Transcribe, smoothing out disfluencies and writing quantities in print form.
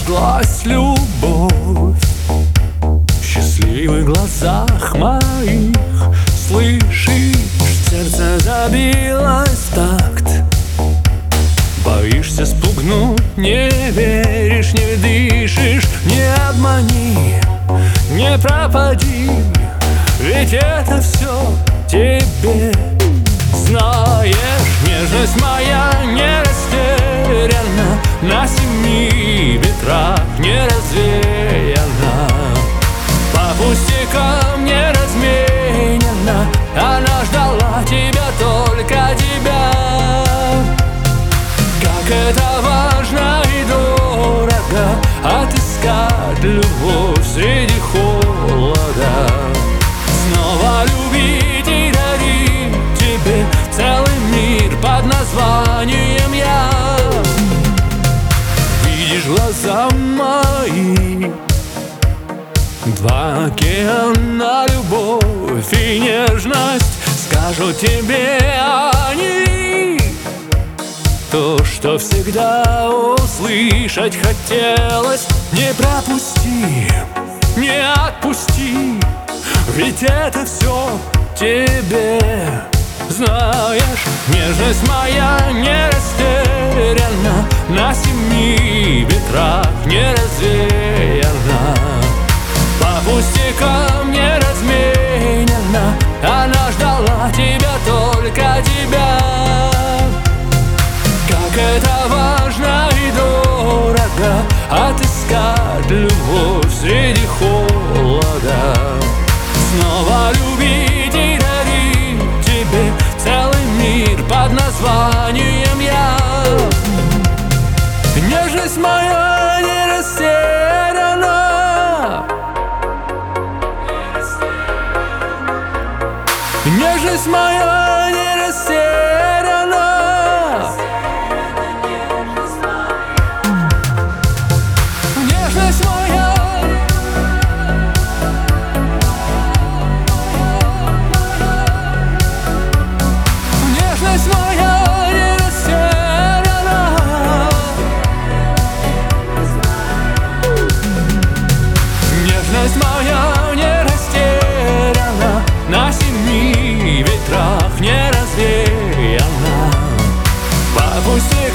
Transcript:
зажглась любовь в счастливых глазах моих. Слышишь, сердце забилось в такт. Боишься спугнуть, не веришь, не дышишь. Не обмани, не пропади, ведь это все тебе. Знаешь, нежность моя не растеряна, на 7 ветрах не развеяна, по пустякам не разменена. Она ждала тебя, только тебя. Как это важно и дорого отыскать любовь среди холода. Снова любить и дарить тебе целый мир под названием я. Видишь глаза мои, 2 океана, любовь и нежность. Скажу тебе они то, что всегда услышать хотелось. Не пропусти, не отпусти, ведь это все тебе. Знаешь, нежность моя не растеряна, на 7 ветрах не развеяна, по пустякам не разменена. Она ждала тебя, только тебя. Как это важно и дорого отыскать любовь среди холода. Снова любить и дарить тебе целый мир под названием я. Нежность моя не растеряна, нежность моя не растеряна. Нежность моя, нежность моя не растеряна. Нежность моя не растеряна, на 7 ветрах не развеяна, по пустякам